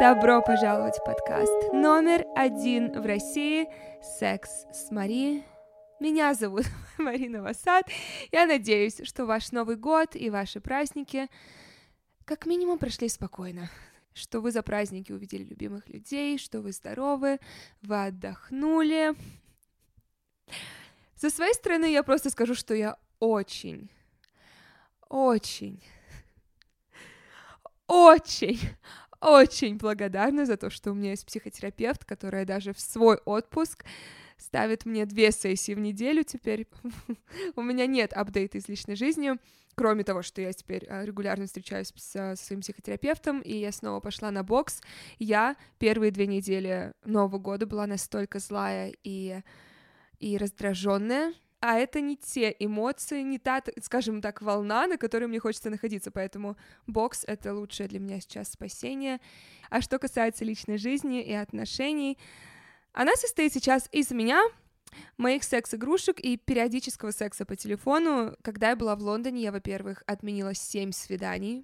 Добро пожаловать в подкаст номер 1 в России «Секс с Мари». Меня зовут Марина Васад. Я надеюсь, что ваш Новый год и ваши праздники как минимум прошли спокойно, что вы за праздники увидели любимых людей, что вы здоровы, вы отдохнули. Со своей стороны я просто скажу, что я очень благодарна за то, что у меня есть психотерапевт, которая даже в свой отпуск ставит мне 2 сессии в неделю теперь. У меня нет апдейта из личной жизни, кроме того, что я теперь регулярно встречаюсь со своим психотерапевтом, и я снова пошла на бокс. Я первые 2 недели Нового года была настолько злая и раздраженная, а это не те эмоции, не та, скажем так, волна, на которой мне хочется находиться, поэтому бокс — это лучшее для меня сейчас спасение. А что касается личной жизни и отношений, она состоит сейчас из меня, моих секс-игрушек и периодического секса по телефону. Когда я была в Лондоне, я, во-первых, отменила 7 свиданий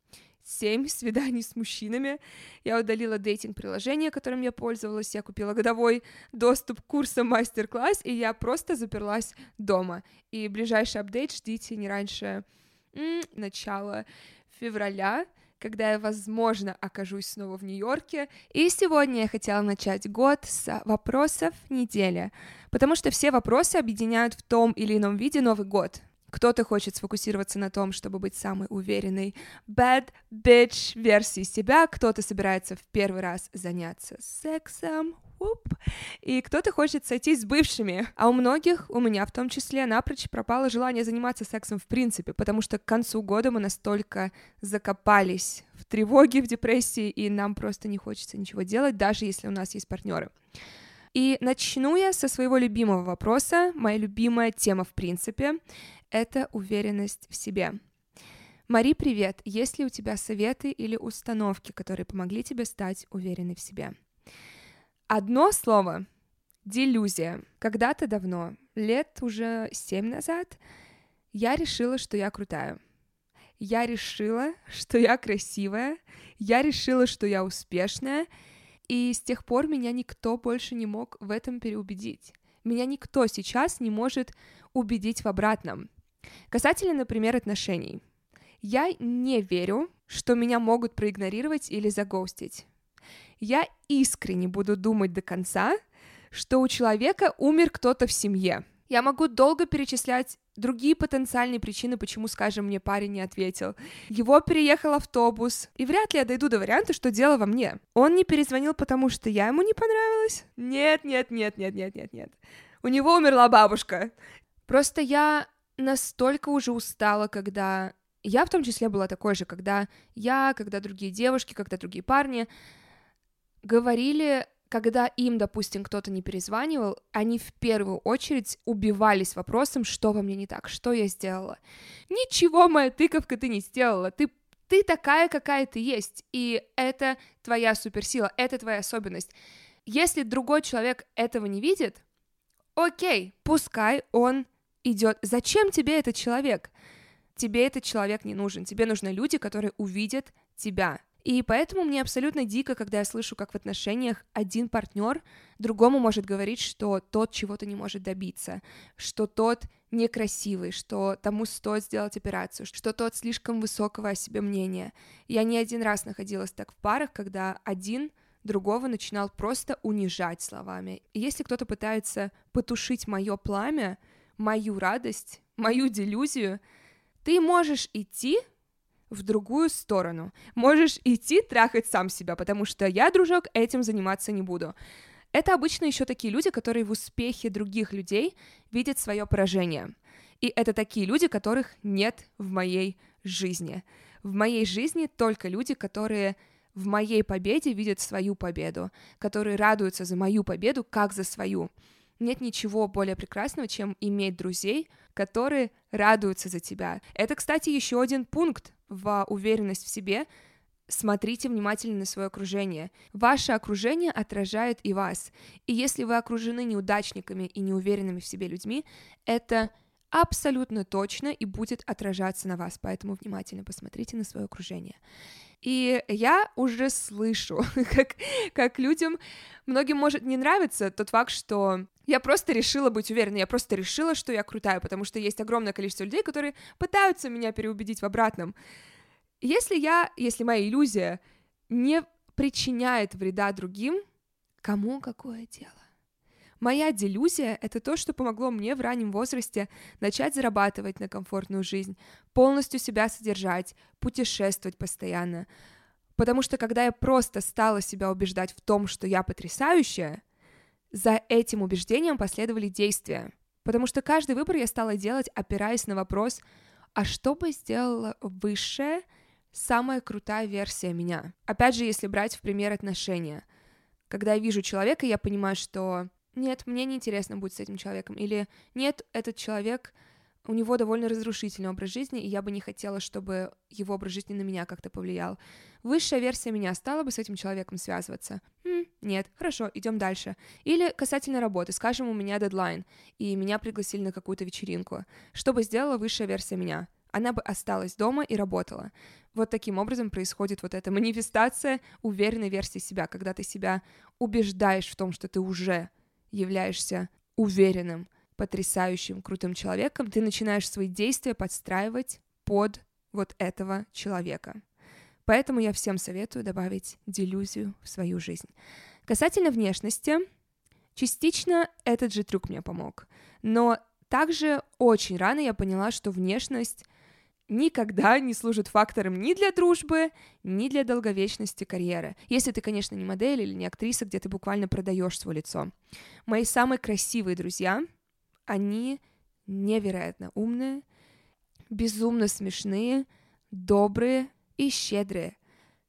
с мужчинами. Я удалила дейтинг-приложение, которым я пользовалась, я купила годовой доступ к курсам мастер-класс, и я просто заперлась дома. И ближайший апдейт ждите не раньше начала февраля, когда я, возможно, окажусь снова в Нью-Йорке. И сегодня я хотела начать год с вопросов недели, потому что все вопросы объединяют в том или ином виде Новый год. Кто-то хочет сфокусироваться на том, чтобы быть самой уверенной bad bitch версией себя, кто-то собирается в первый раз заняться сексом, и кто-то хочет сойтись с бывшими. А у многих, у меня в том числе, напрочь пропало желание заниматься сексом в принципе, потому что к концу года мы настолько закопались в тревоге, в депрессии, и нам просто не хочется ничего делать, даже если у нас есть партнеры. И начну я со своего любимого вопроса, моя любимая тема в принципе — это уверенность в себе. Мари, привет! Есть ли у тебя советы или установки, которые помогли тебе стать уверенной в себе? Одно слово — делюзия. Когда-то давно, лет уже 7 назад, я решила, что я крутая. Я решила, что я красивая. Я решила, что я успешная. И с тех пор меня никто больше не мог в этом переубедить. Меня никто сейчас не может убедить в обратном. Касательно, например, отношений. Я не верю, что меня могут проигнорировать или загоустить. Я искренне буду думать до конца, что у человека умер кто-то в семье. Я могу долго перечислять другие потенциальные причины, почему, скажем, мне парень не ответил. Его переехал автобус. И вряд ли я дойду до варианта, что дело во мне. Он не перезвонил, потому что я ему не понравилась? Нет. У него умерла бабушка. Просто я настолько уже устала, когда... Я в том числе была такой же, когда другие девушки, когда другие парни говорили, когда им, допустим, кто-то не перезванивал, они в первую очередь убивались вопросом, что во мне не так, что я сделала. Ничего, моя тыковка, ты не сделала, ты такая, какая ты есть, и это твоя суперсила, это твоя особенность. Если другой человек этого не видит, окей, пускай он идет. Зачем тебе этот человек? Тебе этот человек не нужен. Тебе нужны люди, которые увидят тебя. И поэтому мне абсолютно дико, когда я слышу, как в отношениях один партнер другому может говорить, что тот чего-то не может добиться, что тот некрасивый, что тому стоит сделать операцию, что тот слишком высокого о себе мнения. Я не один раз находилась так в парах, когда один другого начинал просто унижать словами. И если кто-то пытается потушить мое пламя, мою радость, мою делюзию, ты можешь идти в другую сторону. Можешь идти трахать сам себя, потому что я, дружок, этим заниматься не буду. Это обычно еще такие люди, которые в успехе других людей видят свое поражение. И это такие люди, которых нет в моей жизни. В моей жизни только люди, которые в моей победе видят свою победу, которые радуются за мою победу, как за свою. Нет ничего более прекрасного, чем иметь друзей, которые радуются за тебя. Это, кстати, еще один пункт в уверенность в себе. Смотрите внимательно на свое окружение. Ваше окружение отражает и вас. И если вы окружены неудачниками и неуверенными в себе людьми, это абсолютно точно и будет отражаться на вас, поэтому внимательно посмотрите на свое окружение. И я уже слышу, как людям, многим может не нравиться тот факт, что я просто решила быть уверенной, я просто решила, что я крутая, потому что есть огромное количество людей, которые пытаются меня переубедить в обратном. Если моя иллюзия не причиняет вреда другим, кому какое дело? Моя делюзия — это то, что помогло мне в раннем возрасте начать зарабатывать на комфортную жизнь, полностью себя содержать, путешествовать постоянно. Потому что когда я просто стала себя убеждать в том, что я потрясающая, за этим убеждением последовали действия. Потому что каждый выбор я стала делать, опираясь на вопрос, а что бы сделала высшая, самая крутая версия меня? Опять же, если брать в пример отношения. Когда я вижу человека, я понимаю, что нет, мне неинтересно быть с этим человеком, или нет, этот человек, у него довольно разрушительный образ жизни, и я бы не хотела, чтобы его образ жизни на меня как-то повлиял. Высшая версия меня стала бы с этим человеком связываться? Нет, хорошо, идем дальше. Или касательно работы, скажем, у меня дедлайн, и меня пригласили на какую-то вечеринку. Что бы сделала высшая версия меня? Она бы осталась дома и работала. Вот таким образом происходит вот эта манифестация уверенной версии себя, когда ты себя убеждаешь в том, что ты уже являешься уверенным, потрясающим, крутым человеком, ты начинаешь свои действия подстраивать под вот этого человека. Поэтому я всем советую добавить делюзию в свою жизнь. Касательно внешности, частично этот же трюк мне помог. Но также очень рано я поняла, что внешность никогда не служит фактором ни для дружбы, ни для долговечности карьеры. Если ты, конечно, не модель или не актриса, где ты буквально продаешь свое лицо. Мои самые красивые друзья, они невероятно умные, безумно смешные, добрые и щедрые.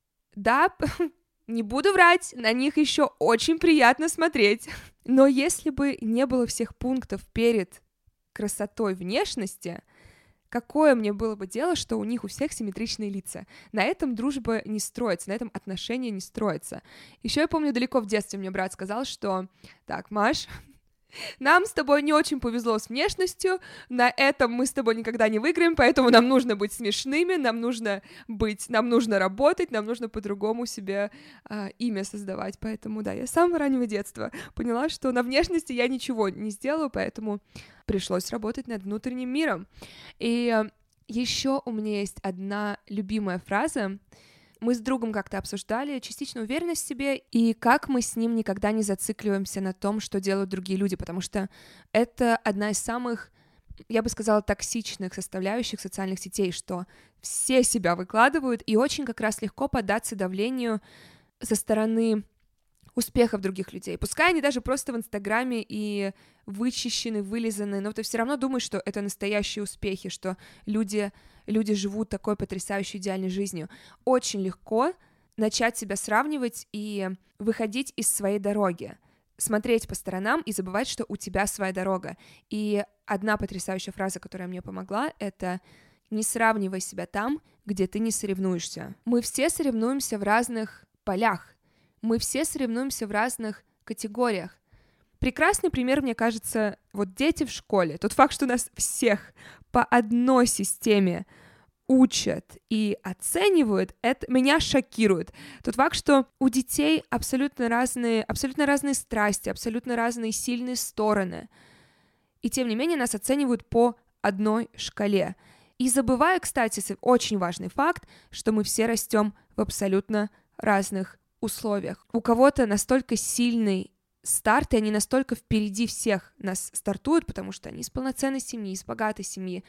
Да, не буду врать, на них еще очень приятно смотреть. Но если бы не было всех пунктов перед красотой внешности, какое мне было бы дело, что у них у всех симметричные лица? На этом дружба не строится, на этом отношения не строятся. Еще я помню, далеко в детстве мне брат сказал, что «Так, Маш, нам с тобой не очень повезло с внешностью, на этом мы с тобой никогда не выиграем, поэтому нам нужно быть смешными, нам нужно работать, нам нужно по-другому себе имя создавать». Поэтому, да, я с самого раннего детства поняла, что на внешности я ничего не сделаю, поэтому пришлось работать над внутренним миром. И еще у меня есть одна любимая фраза. Мы с другом как-то обсуждали частично уверенность в себе и как мы с ним никогда не зацикливаемся на том, что делают другие люди, потому что это одна из самых, я бы сказала, токсичных составляющих социальных сетей, что все себя выкладывают, и очень как раз легко поддаться давлению со стороны успехов других людей. Пускай они даже просто в Инстаграме и вычищены, вылизаны, но ты все равно думаешь, что это настоящие успехи, что люди живут такой потрясающей идеальной жизнью. Очень легко начать себя сравнивать и выходить из своей дороги, смотреть по сторонам и забывать, что у тебя своя дорога. И одна потрясающая фраза, которая мне помогла, это «Не сравнивай себя там, где ты не соревнуешься». Мы все соревнуемся в разных полях, мы все соревнуемся в разных категориях. Прекрасный пример, мне кажется, вот дети в школе. Тот факт, что нас всех по одной системе учат и оценивают, это меня шокирует. Тот факт, что у детей абсолютно разные страсти, абсолютно разные сильные стороны. И тем не менее нас оценивают по одной шкале. И забывая, кстати, очень важный факт, что мы все растем в абсолютно разных условиях. У кого-то настолько сильный старт, и они настолько впереди всех нас стартуют, потому что они из полноценной семьи, из богатой семьи,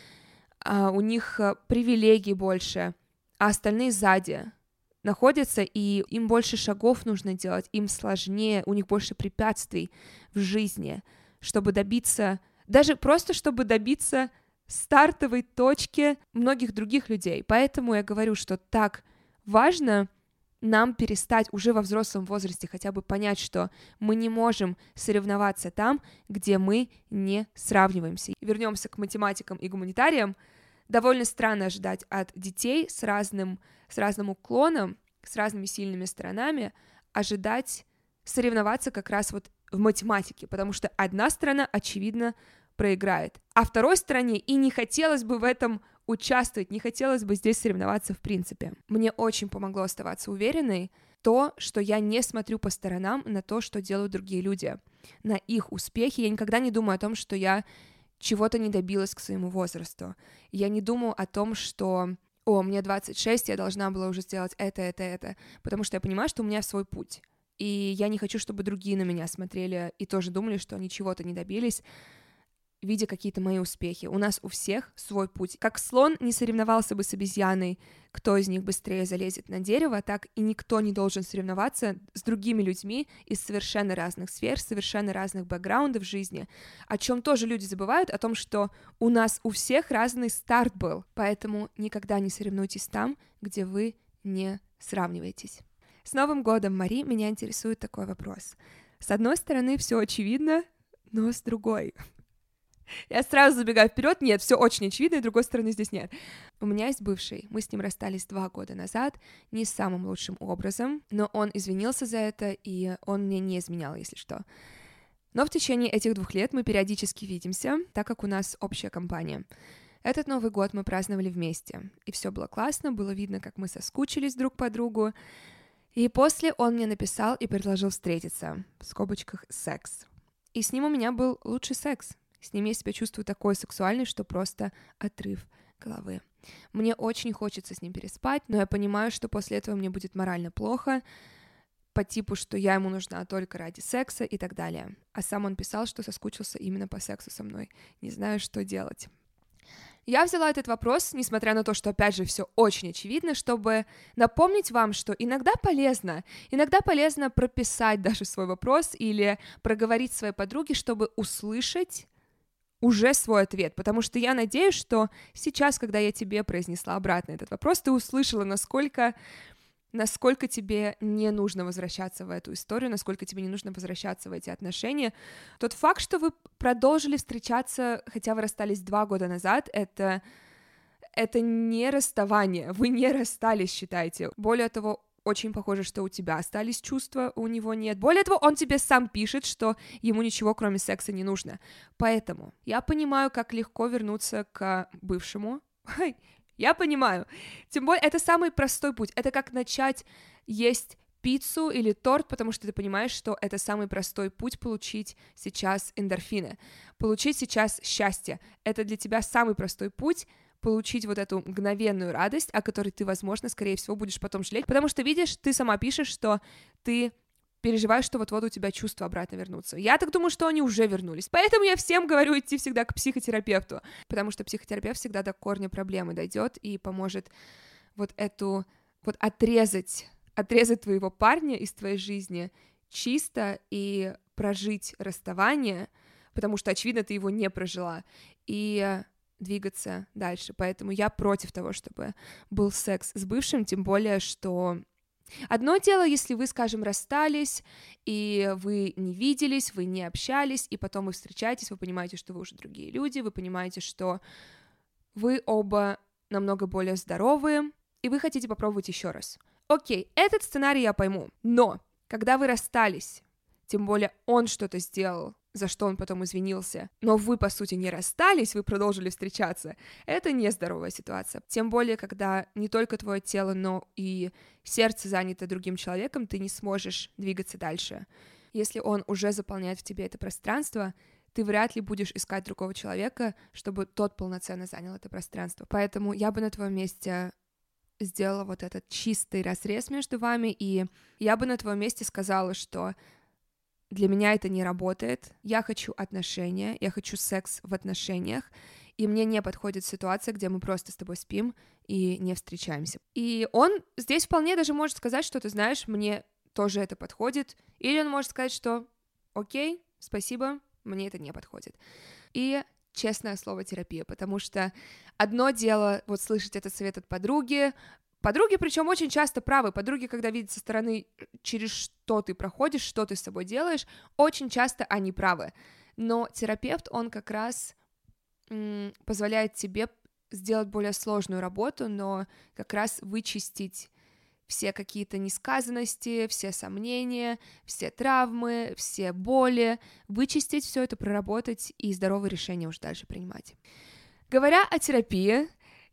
у них привилегий больше, а остальные сзади находятся, и им больше шагов нужно делать, им сложнее, у них больше препятствий в жизни, чтобы добиться, даже просто чтобы добиться стартовой точки многих других людей. Поэтому я говорю, что так важно нам перестать уже во взрослом возрасте хотя бы понять, что мы не можем соревноваться там, где мы не сравниваемся. Вернемся к математикам и гуманитариям. Довольно странно ожидать от детей с разным уклоном, с разными сильными сторонами, ожидать соревноваться как раз вот в математике, потому что одна сторона, очевидно, проиграет. А второй стороне и не хотелось бы в этом участвовать, не хотелось бы здесь соревноваться в принципе. Мне очень помогло оставаться уверенной то, что я не смотрю по сторонам на то, что делают другие люди, на их успехи. Я никогда не думаю о том, что я чего-то не добилась к своему возрасту. Я не думаю о том, что мне 26, я должна была уже сделать это, потому что я понимаю, что у меня свой путь. И я не хочу, чтобы другие на меня смотрели и тоже думали, что они чего-то не добились, видя какие-то мои успехи. У нас у всех свой путь. Как слон не соревновался бы с обезьяной, кто из них быстрее залезет на дерево, так и никто не должен соревноваться с другими людьми из совершенно разных сфер, совершенно разных бэкграундов в жизни, о чем тоже люди забывают, о том, что у нас у всех разный старт был. Поэтому никогда не соревнуйтесь там, где вы не сравниваетесь. С Новым годом, Мари, меня интересует такой вопрос. С одной стороны, все очевидно, но с другой... Я сразу забегаю вперед. Нет, все очень очевидно, и другой стороны здесь нет. У меня есть бывший. Мы с ним расстались 2 года назад, не самым лучшим образом, но он извинился за это, и он мне не изменял, если что. Но в течение этих 2 лет мы периодически видимся, так как у нас общая компания. Этот Новый год мы праздновали вместе, и все было классно, было видно, как мы соскучились друг по другу. И после он мне написал и предложил встретиться, в скобочках секс. И с ним у меня был лучший секс. С ним я себя чувствую такой сексуальной, что просто отрыв головы. Мне очень хочется с ним переспать, но я понимаю, что после этого мне будет морально плохо, по типу, что я ему нужна только ради секса и так далее. А сам он писал, что соскучился именно по сексу со мной. Не знаю, что делать. Я взяла этот вопрос, несмотря на то, что, опять же, все очень очевидно, чтобы напомнить вам, что иногда полезно прописать даже свой вопрос или проговорить своей подруге, чтобы услышать уже свой ответ, потому что я надеюсь, что сейчас, когда я тебе произнесла обратно этот вопрос, ты услышала, насколько тебе не нужно возвращаться в эту историю, насколько тебе не нужно возвращаться в эти отношения. Тот факт, что вы продолжили встречаться, хотя вы расстались 2 года назад, это не расставание, вы не расстались, считайте. Более того, очень похоже, что у тебя остались чувства, у него нет. Более того, он тебе сам пишет, что ему ничего, кроме секса, не нужно. Поэтому я понимаю, как легко вернуться к бывшему. Я понимаю. Тем более, это самый простой путь. Это как начать есть пиццу или торт, потому что ты понимаешь, что это самый простой путь получить сейчас эндорфины, получить сейчас счастье. Это для тебя самый простой путь получить вот эту мгновенную радость, о которой ты, возможно, скорее всего, будешь потом жалеть, потому что, видишь, ты сама пишешь, что ты переживаешь, что вот-вот у тебя чувства обратно вернутся. Я так думаю, что они уже вернулись. Поэтому я всем говорю идти всегда к психотерапевту, потому что психотерапевт всегда до корня проблемы дойдет и поможет отрезать твоего парня из твоей жизни чисто и прожить расставание, потому что, очевидно, ты его не прожила, и двигаться дальше. Поэтому я против того, чтобы был секс с бывшим, тем более, что одно дело, если вы, скажем, расстались, и вы не виделись, вы не общались, и потом вы встречаетесь, вы понимаете, что вы уже другие люди, вы понимаете, что вы оба намного более здоровые, и вы хотите попробовать еще раз. Окей, этот сценарий я пойму, но когда вы расстались, тем более он что-то сделал, за что он потом извинился, но вы, по сути, не расстались, вы продолжили встречаться, это нездоровая ситуация. Тем более, когда не только твое тело, но и сердце занято другим человеком, ты не сможешь двигаться дальше. Если он уже заполняет в тебе это пространство, ты вряд ли будешь искать другого человека, чтобы тот полноценно занял это пространство. Поэтому я бы на твоем месте сделала вот этот чистый разрез между вами, и я бы на твоем месте сказала, что для меня это не работает, я хочу отношения, я хочу секс в отношениях, и мне не подходит ситуация, где мы просто с тобой спим и не встречаемся. И он здесь вполне даже может сказать, что, ты знаешь, мне тоже это подходит, или он может сказать, что окей, спасибо, мне это не подходит. И честное слово терапия, потому что одно дело вот слышать этот совет от подруги, причем очень часто правы. Подруги, когда видят со стороны, через что ты проходишь, что ты с собой делаешь, очень часто они правы. Но терапевт, он как раз позволяет тебе сделать более сложную работу, но как раз вычистить все какие-то несказанности, все сомнения, все травмы, все боли, вычистить все это, проработать и здоровые решения уже дальше принимать. Говоря о терапии,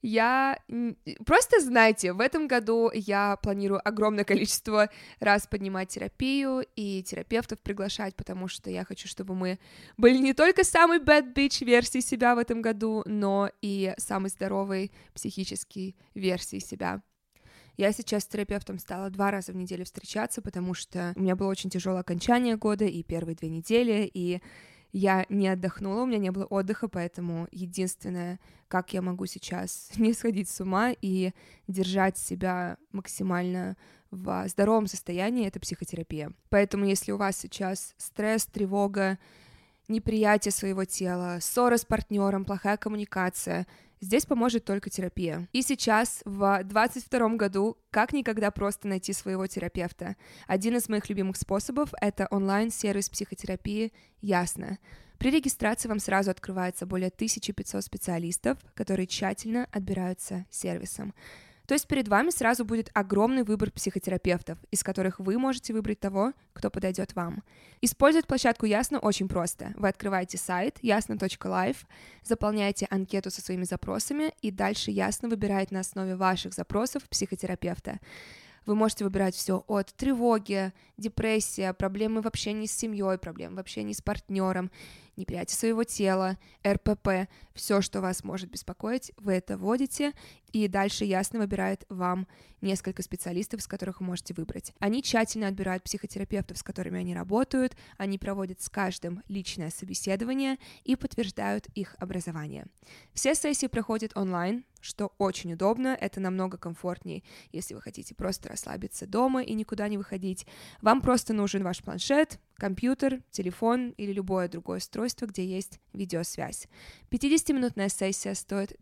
просто знайте, в этом году я планирую огромное количество раз поднимать терапию и терапевтов приглашать, потому что я хочу, чтобы мы были не только самой bad bitch версией себя в этом году, но и самой здоровой психической версией себя. Я сейчас с терапевтом стала 2 раза в неделю встречаться, потому что у меня было очень тяжелое окончание года и первые 2 недели, и я не отдохнула, у меня не было отдыха, поэтому единственное, как я могу сейчас не сходить с ума и держать себя максимально в здоровом состоянии, это психотерапия. Поэтому если у вас сейчас стресс, тревога, неприятие своего тела, ссора с партнером, плохая коммуникация, здесь поможет только терапия. И сейчас, в 2022 году, как никогда просто найти своего терапевта. Один из моих любимых способов — это онлайн-сервис психотерапии «Ясно». При регистрации вам сразу открывается более 1500 специалистов, которые тщательно отбираются сервисом. То есть перед вами сразу будет огромный выбор психотерапевтов, из которых вы можете выбрать того, кто подойдет вам. Использовать площадку Ясно очень просто. Вы открываете сайт ясно.life, заполняете анкету со своими запросами, и дальше Ясно выбирает на основе ваших запросов психотерапевта. Вы можете выбирать все от тревоги, депрессия, проблемы в общении с семьей, проблемы в общении с партнером, неприятие своего тела, РПП, все, что вас может беспокоить, вы это вводите, и дальше Ясно выбирает вам несколько специалистов, из которых вы можете выбрать. Они тщательно отбирают психотерапевтов, с которыми они работают, они проводят с каждым личное собеседование и подтверждают их образование. Все сессии проходят онлайн, что очень удобно, это намного комфортнее, если вы хотите просто расслабиться дома и никуда не выходить. Вам просто нужен ваш планшет, компьютер, телефон или любое другое устройство, где есть видеосвязь. 50-минутная сессия стоит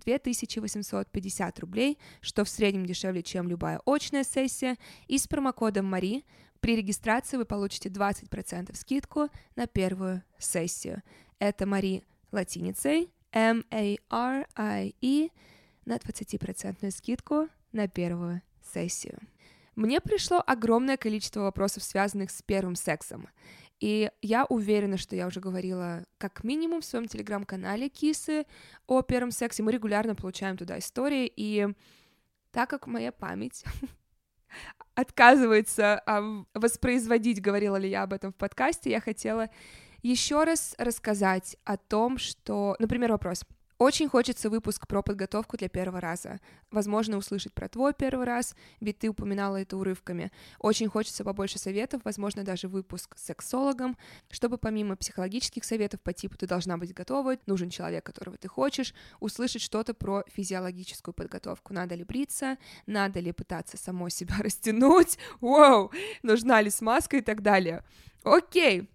2850 рублей, что в среднем дешевле, чем любая очная сессия, и с промокодом МАРИ при регистрации вы получите 20% скидку на первую сессию. Это МАРИ латиницей, MARIE, на 20% скидку на первую сессию. Мне пришло огромное количество вопросов, связанных с первым сексом. И я уверена, что я уже говорила как минимум в своем телеграм-канале Кисы о первом сексе. Мы регулярно получаем туда истории, и так как моя память отказывается воспроизводить, говорила ли я об этом в подкасте, я хотела еще раз рассказать о том, что... Например, вопрос. Очень хочется выпуск про подготовку для первого раза. Возможно, услышать про твой первый раз, ведь ты упоминала это урывками. Очень хочется побольше советов, возможно, даже выпуск с сексологом, чтобы помимо психологических советов по типу «ты должна быть готова», «нужен человек, которого ты хочешь», услышать что-то про физиологическую подготовку. Надо ли бриться, надо ли пытаться самой себя растянуть, вау, нужна ли смазка и так далее. Окей.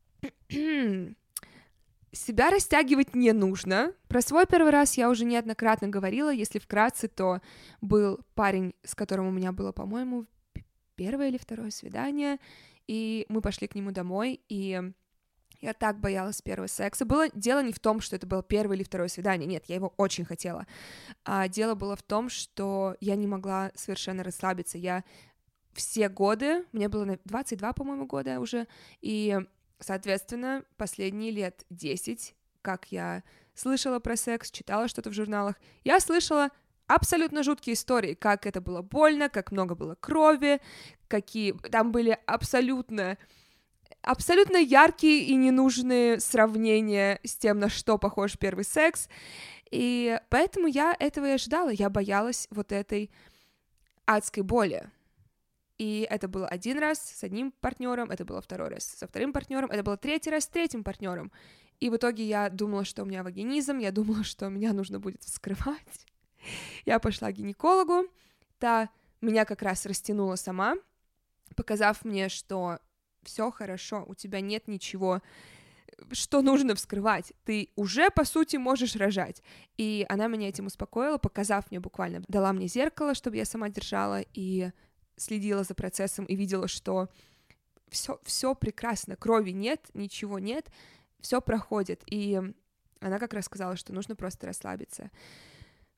Себя растягивать не нужно. Про свой первый раз я уже неоднократно говорила. Если вкратце, то был парень, с которым у меня было, по-моему, 1 или 2 свидание, и мы пошли к нему домой, и я так боялась первого секса. Дело не в том, что это было 1 или 2 свидание, нет, я его очень хотела. А дело было в том, что я не могла совершенно расслабиться. Я все годы, мне было 22, по-моему, года уже, и... Соответственно, последние лет 10, как я слышала про секс, читала что-то в журналах, я слышала абсолютно жуткие истории, как это было больно, как много было крови, какие там были абсолютно яркие и ненужные сравнения с тем, на что похож первый секс, и поэтому я этого и ожидала, я боялась вот этой адской боли. И это было 1 раз с одним партнером, это было 2 раз со 2 партнером, это было 3 раз с 3 партнером. И в итоге я думала, что у меня вагинизм, я думала, что меня нужно будет вскрывать. Я пошла к гинекологу, та меня как раз растянула сама, показав мне, что все хорошо, у тебя нет ничего, что нужно вскрывать, ты уже, по сути, можешь рожать. И она меня этим успокоила, показав мне буквально, дала мне зеркало, чтобы я сама держала, и следила за процессом и видела, что все прекрасно, крови нет, ничего нет, все проходит. И она как раз сказала, что нужно просто расслабиться.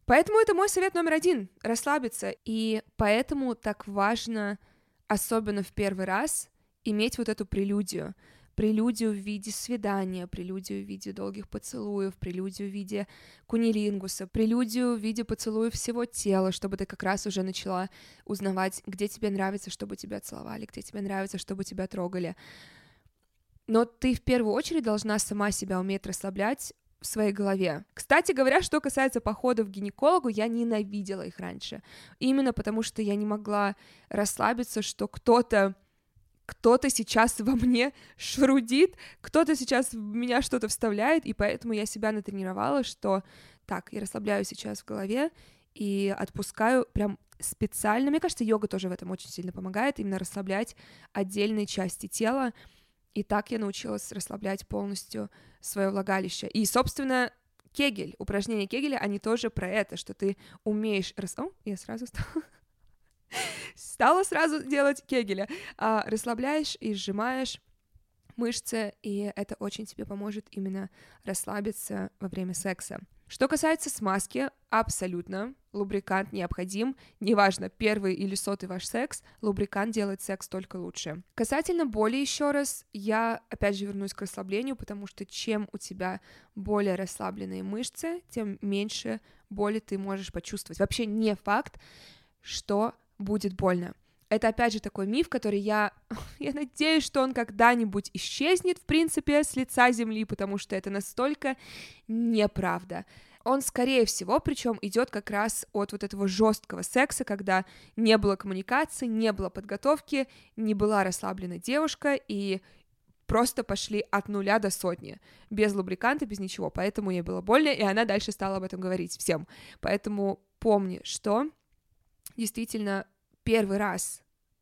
Поэтому это мой совет номер 1 — расслабиться. И поэтому так важно, особенно в первый раз, иметь вот эту прелюдию. Прелюдию в виде свидания, прелюдию в виде долгих поцелуев, прелюдию в виде кунилингуса, прелюдию в виде поцелуев всего тела, чтобы ты как раз уже начала узнавать, где тебе нравится, чтобы тебя целовали, где тебе нравится, чтобы тебя трогали. Но ты в первую очередь должна сама себя уметь расслаблять в своей голове. Кстати говоря, что касается походов к гинекологу, я ненавидела их раньше. Именно потому, что я не могла расслабиться, что кто-то сейчас во мне шрудит, кто-то сейчас в меня что-то вставляет, и поэтому я себя натренировала, что так, я расслабляю сейчас в голове и отпускаю прям специально. Мне кажется, йога тоже в этом очень сильно помогает, именно расслаблять отдельные части тела, и так я научилась расслаблять полностью свое влагалище. И, собственно, Кегель, упражнения Кегеля, они тоже про это, что ты умеешь... я сразу стала сразу делать Кегеля. Расслабляешь и сжимаешь мышцы, и это очень тебе поможет именно расслабиться во время секса. Что касается смазки, абсолютно, лубрикант необходим, неважно, первый или 100-й ваш секс, лубрикант делает секс только лучше. Касательно боли еще раз, я опять же вернусь к расслаблению, потому что чем у тебя более расслабленные мышцы, тем меньше боли ты можешь почувствовать. Вообще не факт, что будет больно. Это, опять же, такой миф, который я надеюсь, что он когда-нибудь исчезнет, в принципе, с лица земли, потому что это настолько неправда. Он, скорее всего, причем идет как раз от вот этого жесткого секса, когда не было коммуникации, не было подготовки, не была расслаблена девушка, и просто пошли от 0 до 100, без лубриканта, без ничего, поэтому ей было больно, и она дальше стала об этом говорить всем. Поэтому помни, что действительно первый раз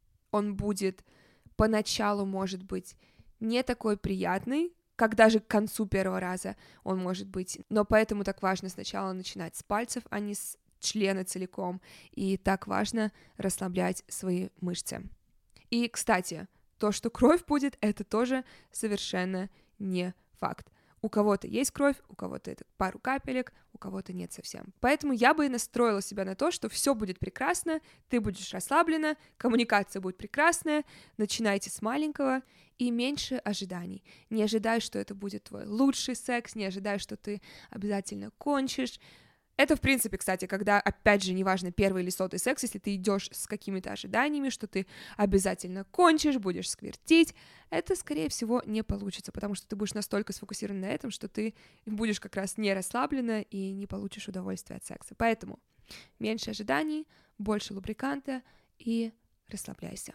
он будет поначалу, может быть, не такой приятный, как даже к концу первого раза он может быть, но поэтому так важно сначала начинать с пальцев, а не с члена целиком, и так важно расслаблять свои мышцы. И, кстати, то, что кровь будет, это тоже совершенно не факт. У кого-то есть кровь, у кого-то это пару капелек, у кого-то нет совсем. Поэтому я бы настроила себя на то, что все будет прекрасно, ты будешь расслаблена, коммуникация будет прекрасная, начинайте с маленького и меньше ожиданий. Не ожидай, что это будет твой лучший секс, не ожидай, что ты обязательно кончишь. Это, в принципе, кстати, когда, опять же, неважно, первый или 100-й секс, если ты идешь с какими-то ожиданиями, что ты обязательно кончишь, будешь сквертить, это, скорее всего, не получится, потому что ты будешь настолько сфокусирован на этом, что ты будешь как раз не расслаблена и не получишь удовольствия от секса. Поэтому меньше ожиданий, больше лубриканта и расслабляйся.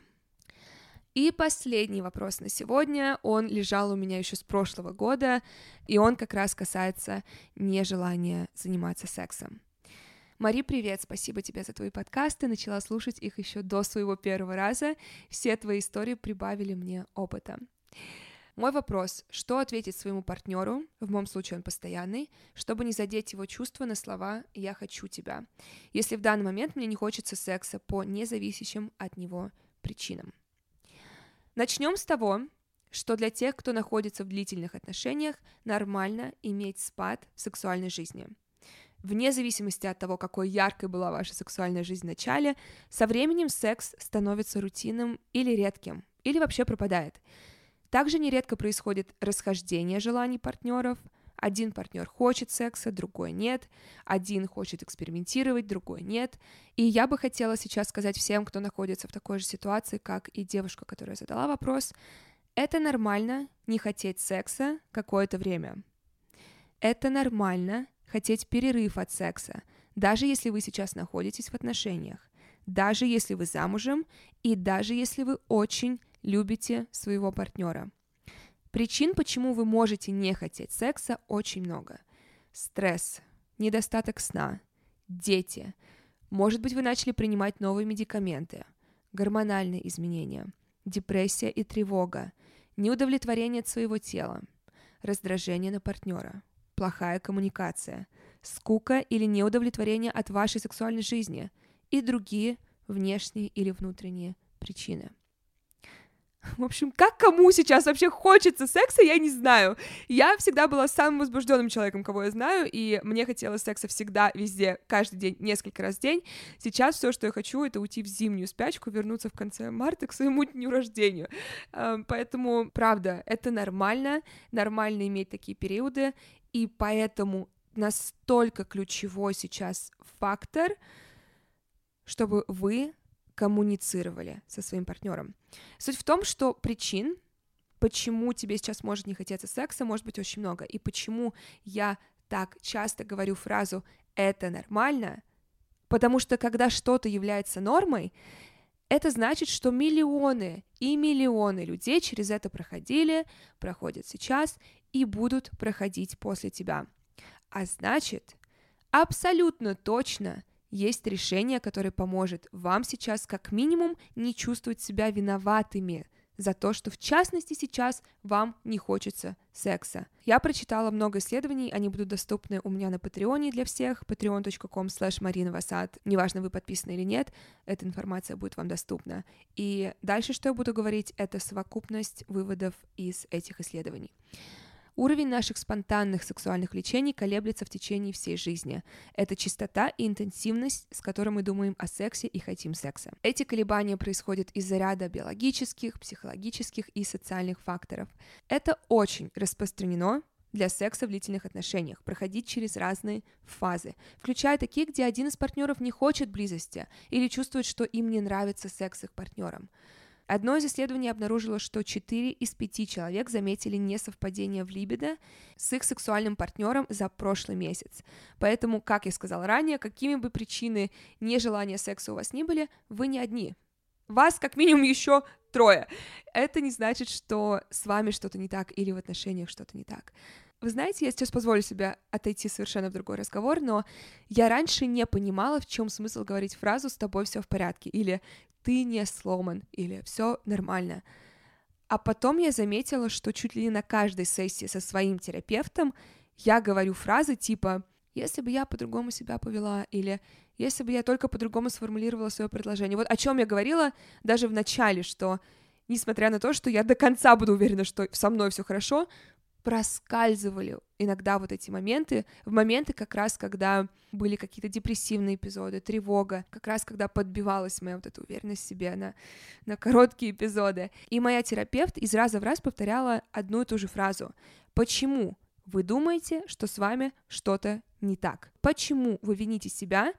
И последний вопрос на сегодня, он лежал у меня еще с прошлого года, и он как раз касается нежелания заниматься сексом. Мари, привет, спасибо тебе за твои подкасты, начала слушать их еще до своего первого раза, все твои истории прибавили мне опыта. Мой вопрос, что ответить своему партнеру, в моем случае он постоянный, чтобы не задеть его чувства на слова «я хочу тебя», если в данный момент мне не хочется секса по независящим от него причинам. Начнем с того, что для тех, кто находится в длительных отношениях, нормально иметь спад в сексуальной жизни. Вне зависимости от того, какой яркой была ваша сексуальная жизнь в начале, со временем секс становится рутинным или редким, или вообще пропадает. Также нередко происходит расхождение желаний партнеров. Один партнер хочет секса, другой нет. Один хочет экспериментировать, другой нет. И я бы хотела сейчас сказать всем, кто находится в такой же ситуации, как и девушка, которая задала вопрос, это нормально не хотеть секса какое-то время. Это нормально хотеть перерыв от секса, даже если вы сейчас находитесь в отношениях, даже если вы замужем и даже если вы очень любите своего партнера. Причин, почему вы можете не хотеть секса, очень много. Стресс, недостаток сна, дети. Может быть, вы начали принимать новые медикаменты, гормональные изменения, депрессия и тревога, неудовлетворение от своего тела, раздражение на партнера, плохая коммуникация, скука или неудовлетворение от вашей сексуальной жизни и другие внешние или внутренние причины. В общем, как кому сейчас вообще хочется секса, я не знаю. Я всегда была самым возбужденным человеком, кого я знаю, и мне хотелось секса всегда, везде, каждый день, несколько раз в день. Сейчас все, что я хочу, это уйти в зимнюю спячку, вернуться в конце марта к своему дню рождения. Поэтому, правда, это нормально иметь такие периоды, и поэтому настолько ключевой сейчас фактор, чтобы вы коммуницировали со своим партнером. Суть в том, что причин, почему тебе сейчас может не хотеться секса, может быть очень много. И почему я так часто говорю фразу «это нормально», потому что когда что-то является нормой, это значит, что миллионы и миллионы людей через это проходили, проходят сейчас и будут проходить после тебя. А значит, абсолютно точно есть решение, которое поможет вам сейчас как минимум не чувствовать себя виноватыми за то, что в частности сейчас вам не хочется секса. Я прочитала много исследований, они будут доступны у меня на Патреоне для всех, patreon.com/marinavasad. Неважно, вы подписаны или нет, эта информация будет вам доступна. И дальше, что я буду говорить, это совокупность выводов из этих исследований. Уровень наших спонтанных сексуальных влечений колеблется в течение всей жизни. Это частота и интенсивность, с которой мы думаем о сексе и хотим секса. Эти колебания происходят из-за ряда биологических, психологических и социальных факторов. Это очень распространено для секса в длительных отношениях, проходить через разные фазы, включая такие, где один из партнеров не хочет близости или чувствует, что им не нравится секс с их партнером. Одно из исследований обнаружило, что 4 из 5 человек заметили несовпадение в либидо с их сексуальным партнером за прошлый месяц. Поэтому, как я сказала ранее, какими бы причины нежелания секса у вас ни были, вы не одни. Вас как минимум еще 3. Это не значит, что с вами что-то не так или в отношениях что-то не так. Вы знаете, я сейчас позволю себе отойти совершенно в другой разговор, но я раньше не понимала, в чем смысл говорить фразу «с тобой все в порядке» или «ты не сломан» или «все нормально». А потом я заметила, что чуть ли не на каждой сессии со своим терапевтом я говорю фразы типа «если бы я по-другому себя повела» или «если бы я только по-другому сформулировала свое предложение». Вот о чем я говорила даже в начале, что несмотря на то, что я до конца буду уверена, что со мной все хорошо, проскальзывали иногда вот эти моменты, в моменты как раз, когда были какие-то депрессивные эпизоды, тревога, как раз когда подбивалась моя вот эта уверенность в себе на короткие эпизоды. И моя терапевт из раза в раз повторяла одну и ту же фразу. Почему вы думаете, что с вами что-то не так? Почему вы вините себя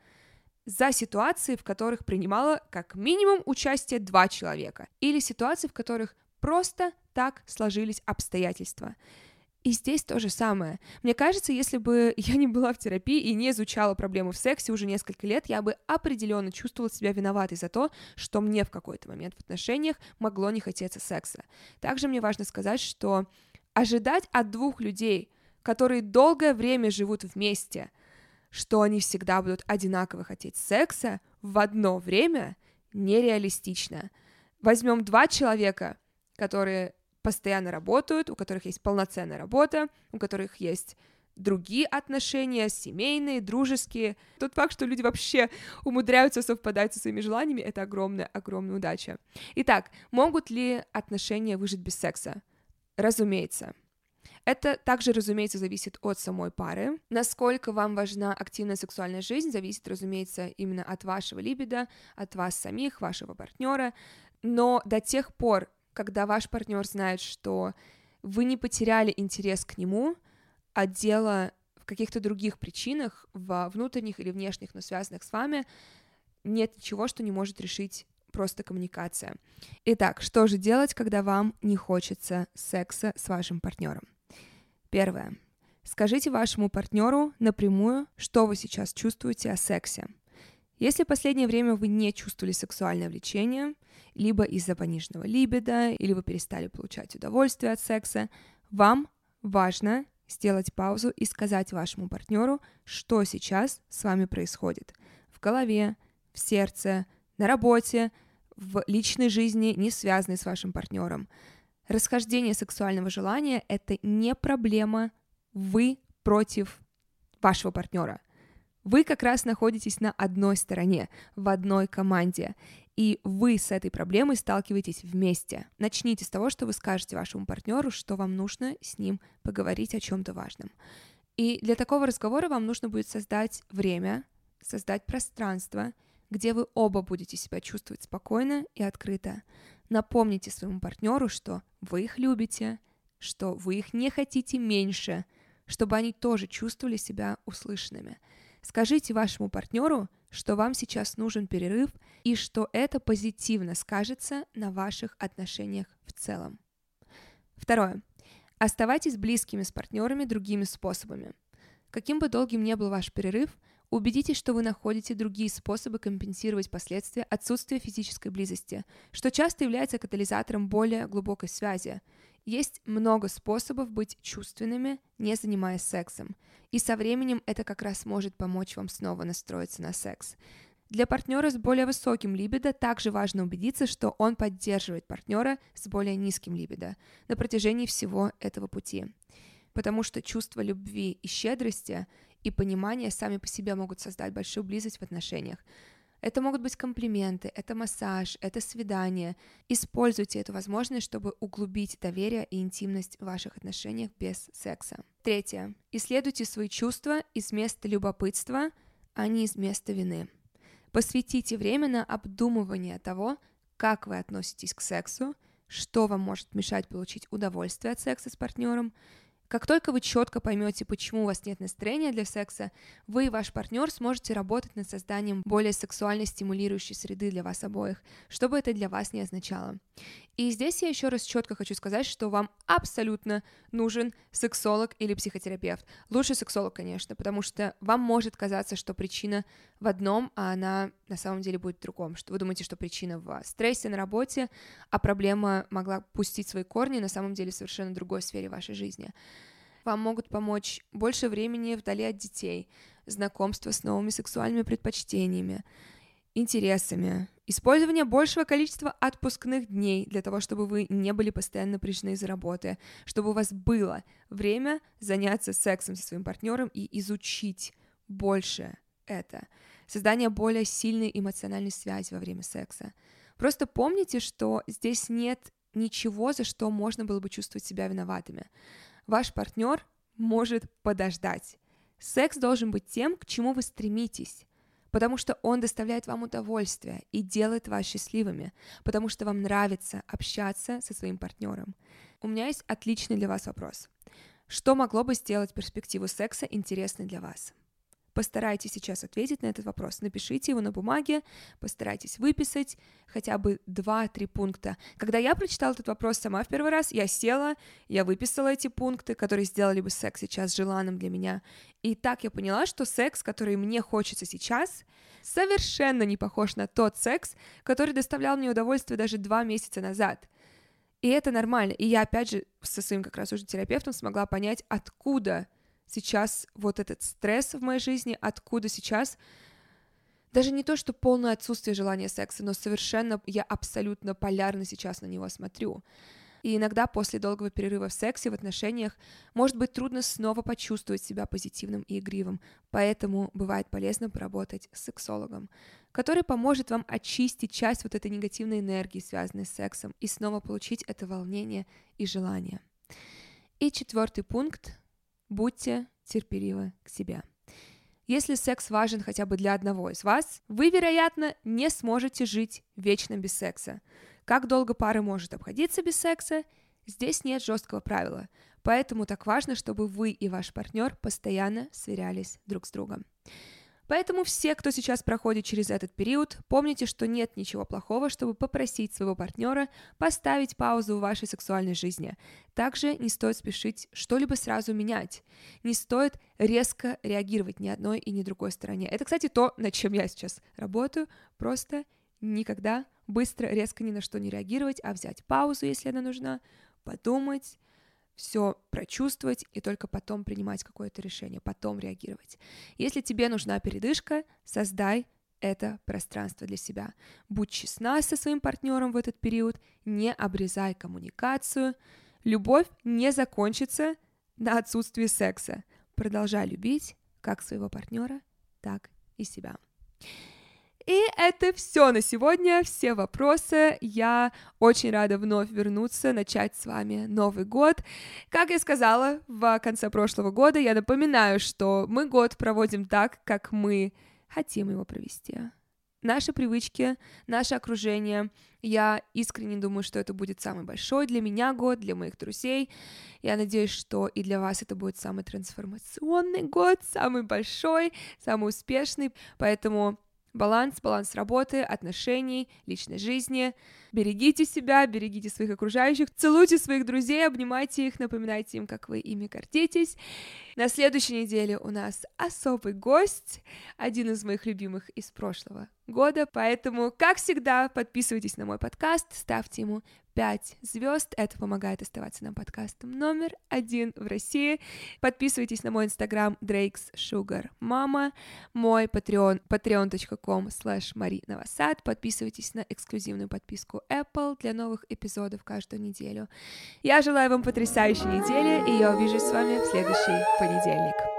за ситуации, в которых принимало как минимум участие 2 человека? Или ситуации, в которых просто так сложились обстоятельства? И здесь то же самое. Мне кажется, если бы я не была в терапии и не изучала проблемы в сексе уже несколько лет, я бы определенно чувствовала себя виноватой за то, что мне в какой-то момент в отношениях могло не хотеться секса. Также мне важно сказать, что ожидать от 2 людей, которые долгое время живут вместе, что они всегда будут одинаково хотеть секса в одно время, нереалистично. Возьмем 2 человека, которые постоянно работают, у которых есть полноценная работа, у которых есть другие отношения, семейные, дружеские. Тот факт, что люди вообще умудряются совпадать со своими желаниями, это огромная удача. Итак, могут ли отношения выжить без секса? Разумеется. Это также, разумеется, зависит от самой пары. Насколько вам важна активная сексуальная жизнь, зависит, разумеется, именно от вашего либидо, от вас самих, вашего партнера. Но до тех пор, когда ваш партнер знает, что вы не потеряли интерес к нему, а дело в каких-то других причинах, во внутренних или внешних, но связанных с вами, нет ничего, что не может решить просто коммуникация. Итак, что же делать, когда вам не хочется секса с вашим партнером? Первое. Скажите вашему партнеру напрямую, что вы сейчас чувствуете о сексе. Если в последнее время вы не чувствовали сексуальное влечение, либо из-за пониженного либидо, или вы перестали получать удовольствие от секса, вам важно сделать паузу и сказать вашему партнеру, что сейчас с вами происходит. В голове, в сердце, на работе, в личной жизни, не связанной с вашим партнером. Расхождение сексуального желания — это не проблема вы против вашего партнера. Вы как раз находитесь на одной стороне, в одной команде. и вы с этой проблемой сталкиваетесь вместе. Начните с того, что вы скажете вашему партнеру, что вам нужно с ним поговорить о чем-то важном. И для такого разговора вам нужно будет создать время, создать пространство, где вы оба будете себя чувствовать спокойно и открыто. Напомните своему партнеру, что вы их любите, что вы их не хотите меньше, чтобы они тоже чувствовали себя услышанными. Скажите вашему партнеру, что вам сейчас нужен перерыв и что это позитивно скажется на ваших отношениях в целом. Второе. Оставайтесь близкими с партнерами другими способами. Каким бы долгим ни был ваш перерыв, убедитесь, что вы находите другие способы компенсировать последствия отсутствия физической близости, что часто является катализатором более глубокой связи. Есть много способов быть чувственными, не занимаясь сексом, и со временем это как раз может помочь вам снова настроиться на секс. Для партнера с более высоким либидо также важно убедиться, что он поддерживает партнера с более низким либидо на протяжении всего этого пути. Потому что чувство любви и щедрости и понимания сами по себе могут создать большую близость в отношениях. Это могут быть комплименты, это массаж, это свидание. Используйте эту возможность, чтобы углубить доверие и интимность в ваших отношениях без секса. Третье. Исследуйте свои чувства из места любопытства, а не из места вины. Посвятите время на обдумывание того, как вы относитесь к сексу, что вам может мешать получить удовольствие от секса с партнером. Как только вы четко поймете, почему у вас нет настроения для секса, вы и ваш партнер сможете работать над созданием более сексуально стимулирующей среды для вас обоих, что бы это для вас не означало. И здесь я еще раз четко хочу сказать, что вам абсолютно нужен сексолог или психотерапевт. Лучше сексолог, конечно, потому что вам может казаться, что причина в одном, а она на самом деле будет в другом, что вы думаете, что причина в стрессе на работе, а проблема могла пустить свои корни на самом деле в совершенно другой сфере вашей жизни. Вам могут помочь больше времени вдали от детей, знакомство с новыми сексуальными предпочтениями, интересами, использование большего количества отпускных дней для того, чтобы вы не были постоянно напряжены из-за работы, чтобы у вас было время заняться сексом со своим партнером и изучить больше это. Создание более сильной эмоциональной связи во время секса. Просто помните, что здесь нет ничего, за что можно было бы чувствовать себя виноватыми. Ваш партнер может подождать. Секс должен быть тем, к чему вы стремитесь, потому что он доставляет вам удовольствие и делает вас счастливыми, потому что вам нравится общаться со своим партнером. У меня есть отличный для вас вопрос. Что могло бы сделать перспективу секса интересной для вас? Постарайтесь сейчас ответить на этот вопрос. Напишите его на бумаге, постарайтесь выписать хотя бы 2-3 пункта. Когда я прочитала этот вопрос сама в первый раз, я села, я выписала эти пункты, которые сделали бы секс сейчас желанным для меня. И так я поняла, что секс, который мне хочется сейчас, совершенно не похож на тот секс, который доставлял мне удовольствие даже 2 месяца назад. И это нормально. И я, опять же, со своим как раз уже терапевтом смогла понять, откуда сейчас вот этот стресс в моей жизни, откуда сейчас даже не то, что полное отсутствие желания секса, но совершенно я абсолютно полярно сейчас на него смотрю. И иногда после долгого перерыва в сексе, в отношениях, может быть трудно снова почувствовать себя позитивным и игривым, поэтому бывает полезно поработать с сексологом, который поможет вам очистить часть вот этой негативной энергии, связанной с сексом, и снова получить это волнение и желание. И 4 пункт. Будьте терпеливы к себе. Если секс важен хотя бы для одного из вас, вы, вероятно, не сможете жить вечно без секса. Как долго пара может обходиться без секса? Здесь нет жесткого правила, поэтому так важно, чтобы вы и ваш партнер постоянно сверялись друг с другом. Поэтому все, кто сейчас проходит через этот период, помните, что нет ничего плохого, чтобы попросить своего партнера поставить паузу в вашей сексуальной жизни. Также не стоит спешить что-либо сразу менять. Не стоит резко реагировать ни одной и ни другой стороне. Это, кстати, то, над чем я сейчас работаю. Просто никогда быстро, резко ни на что не реагировать, а взять паузу, если она нужна, подумать, все прочувствовать и только потом принимать какое-то решение, потом реагировать. Если тебе нужна передышка, создай это пространство для себя. Будь честна со своим партнером в этот период, не обрезай коммуникацию. Любовь не закончится на отсутствии секса. Продолжай любить как своего партнера, так и себя. И это все на сегодня, все вопросы. Я очень рада вновь вернуться, начать с вами Новый год. Как я сказала в конце прошлого года, я напоминаю, что мы год проводим так, как мы хотим его провести. Наши привычки, наше окружение. Я искренне думаю, что это будет самый большой для меня год, для моих друзей. Я надеюсь, что и для вас это будет самый трансформационный год, самый большой, самый успешный. Поэтому баланс работы, отношений, личной жизни. Берегите себя, берегите своих окружающих, целуйте своих друзей, обнимайте их, напоминайте им, как вы ими гордитесь. На следующей неделе у нас особый гость, один из моих любимых из прошлого года, поэтому, как всегда, подписывайтесь на мой подкаст, ставьте ему 5 звезд, это помогает оставаться нам подкастом номер 1 в России. Подписывайтесь на мой инстаграм Drake's Sugar Mama, мой Patreon, patreon.com/MariNovosad. Подписывайтесь на эксклюзивную подписку Apple для новых эпизодов каждую неделю. Я желаю вам потрясающей недели, и я увижусь с вами в следующий понедельник.